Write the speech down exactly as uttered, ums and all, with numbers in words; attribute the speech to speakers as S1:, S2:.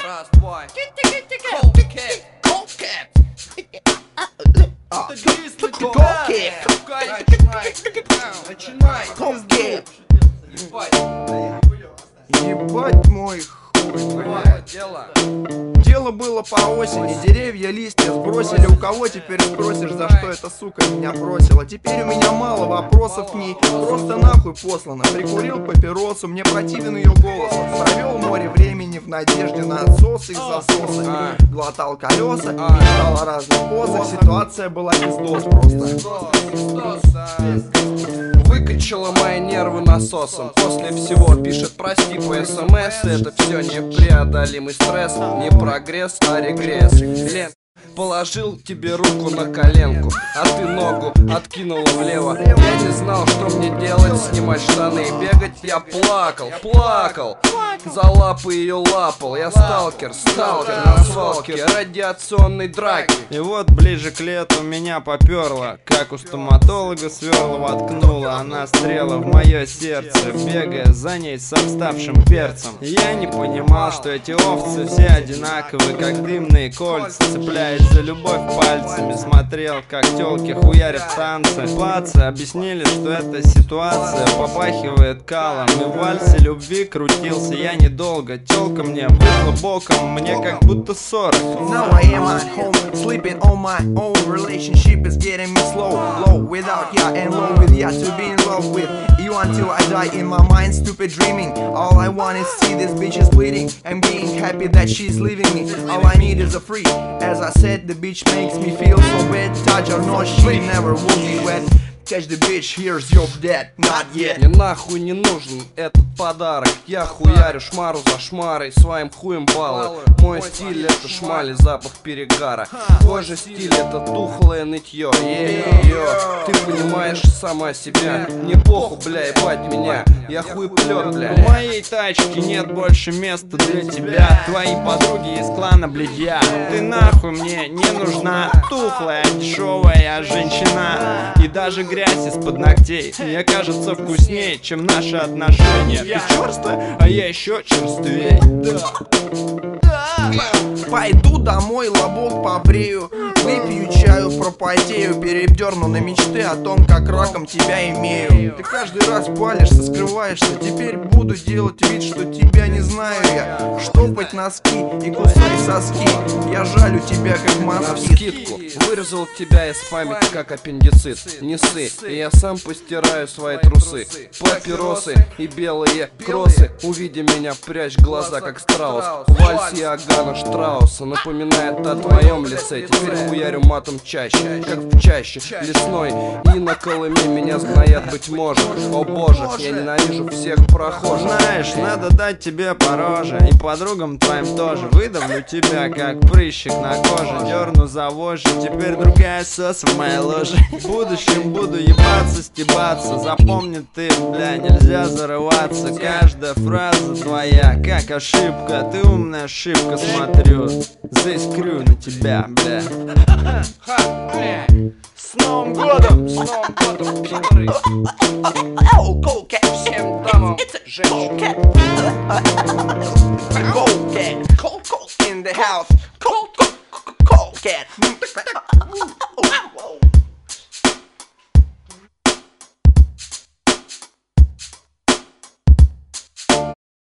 S1: Раз, два. Колкет. Колкет. Начинай.
S2: Колкет.
S1: Ебать.
S2: Ебать мой хуй.
S1: Дело.
S2: Дело было по осени, деревья, листья сбросили. У кого теперь спросишь, за что эта сука меня бросила? Теперь у меня мало вопросов к ней, просто нахуй послана. Прикурил папиросу, мне противен ее голос. Провел море времени в надежде на отсос их засосы. Глотал колеса, мечтал о разных позах. Ситуация была пиздос просто.
S1: Выкачала мои нервы насосом. После всего пишет прости по смс. Это все непреодолимый стресс. Не прогресс, а регресс. Лен, положил тебе руку на коленку, а ты ногу откинула влево. Я не знал, что мне делать, снимать штаны и бегать. Я плакал, плакал, за лапы ее лапал. Я сталкер, сталкер на свалке радиационной драки.
S3: И вот ближе к лету меня поперло, как у стоматолога сверла воткнула она стрела в мое сердце, бегая за ней с обставшим перцем. Я не понимал, что эти овцы все одинаковые, как дымные кольца. Цепляясь за любовь пальцами, смотрел, как тёлки хуярят в танцы. Плацы объяснили, что эта ситуация попахивает калом, и в вальсе любви крутился я недолго. Тёлка мне вышла боком, мне как будто сорок.
S2: Now I am at home, sleeping on my own. Relationship is getting me slow, low without ya and low with ya. To be in love with you until I die in my mind, stupid dreaming. All I want is see this bitch is bleeding. I'm being happy that she's leaving me. All I need is a free. As I said, the bitch makes me feel so wet. Touch or no, she never will be wet. Catch the bitch, here's your dead, not yet.
S1: Мне нахуй не нужен этот подарок. Я хуярю шмару за шмарой, своим хуем баллы. Мой стиль это шмали, запах перегара. Твой же стиль это тухлое нытье. Е-е-е. Ты понимаешь сама себя. Мне похуй, бля, ебать меня. Я хуеплет, бля.
S3: В моей тачке нет больше места для тебя. Твои подруги из клана блядья. Ты нахуй мне не нужна, тухлая, дешевая женщина. И даже грязь из-под ногтей мне кажется вкуснее, чем наши отношения. Ты черствая, а я еще черствее.
S2: Пойду домой, лобок побрею, выпью чаю, пропотею, передерну на мечты о том, как раком тебя имею. Ты каждый раз палишься, скрываешься, теперь буду делать вид, что тебя не знаю я. Штопать носки и кусать соски, я жалю тебя как москит.
S1: Навскидку вырезал тебя из памяти как аппендицит. Не ссы, и я сам постираю свои трусы. Папиросы и белые кроссы. Увидя меня, прячь глаза как страус. Вальс Иоганна Штрауса напоминает о твоем лице. Теперь хуярю матом чаще, как в чаще лесной. И на Колыме меня сгноят, быть может. О боже, я ненавижу всех прохожих.
S3: Знаешь, надо дать тебе по роже, и подругам твоим тоже. Выдавлю тебя, как прыщик на коже. Дерну за вожжи, теперь другая сос в моей ложе. В будущем буду ебаться, стебаться. Запомни ты, бля, нельзя зарываться. Каждая фраза твоя, как ошибка. Ты умная ошибка, смотрю. Заискрю на тебя, бля.
S1: С Новым годом! С Новым годом, пидоры! Всем дамам, женщинам!